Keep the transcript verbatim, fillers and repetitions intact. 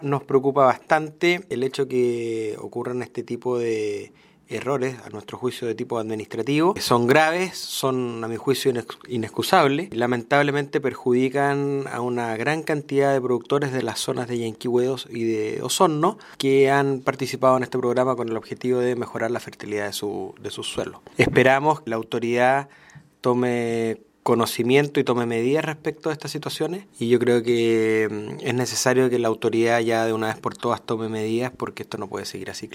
Nos preocupa bastante el hecho que ocurran este tipo de errores, a nuestro juicio, de tipo administrativo. Son graves, son a mi juicio inexcusables. Lamentablemente perjudican a una gran cantidad de productores de las zonas de Yanquihue y de Osorno que han participado en este programa con el objetivo de mejorar la fertilidad de, su, de sus suelos. Esperamos que la autoridad tome conocimiento y tome medidas respecto a estas situaciones, y yo creo que es necesario que la autoridad ya de una vez por todas tome medidas, porque esto no puede seguir así.